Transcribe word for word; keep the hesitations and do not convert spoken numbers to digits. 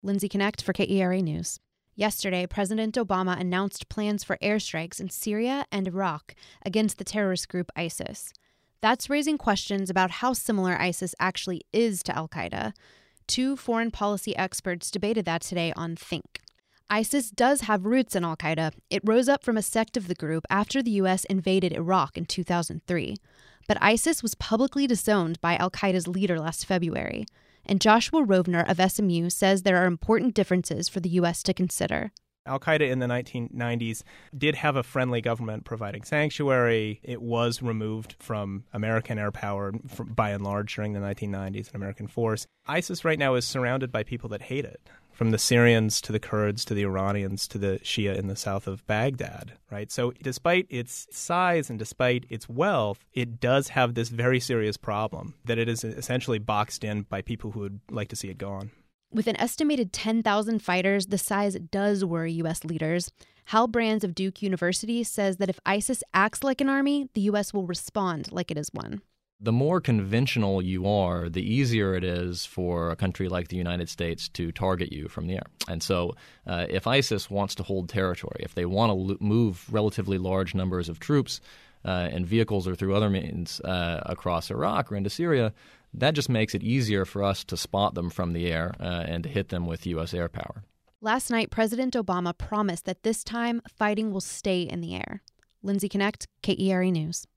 Lindsay Connect for K E R A News. Yesterday, President Obama announced plans for airstrikes in Syria and Iraq against the terrorist group ISIS. That's raising questions about how similar ISIS actually is to al-Qaeda. Two foreign policy experts debated that today on Think. ISIS does have roots in al-Qaeda. It rose up from a sect of the group after the U S invaded Iraq in two thousand three. But ISIS was publicly disowned by al-Qaeda's leader last February. And Joshua Rovner of S M U says there are important differences for the U S to consider. Al-Qaeda in the nineteen nineties did have a friendly government providing sanctuary. It was removed from American air power by and large during the nineteen nineties, an American force. ISIS right now is surrounded by people that hate it, from the Syrians to the Kurds to the Iranians to the Shia in the south of Baghdad, right? So despite its size and despite its wealth, it does have this very serious problem that it is essentially boxed in by people who would like to see it gone. With an estimated ten thousand fighters, the size does worry U S leaders. Hal Brands of Duke University says that if ISIS acts like an army, the U S will respond like it is one. The more conventional you are, the easier it is for a country like the United States to target you from the air. And so uh, if ISIS wants to hold territory, if they want to lo- move relatively large numbers of troops uh, and vehicles or through other means uh, across Iraq or into Syria, that just makes it easier for us to spot them from the air uh, and to hit them with U S air power. Last night, President Obama promised that this time fighting will stay in the air. Lindsay Connect, K E R A News.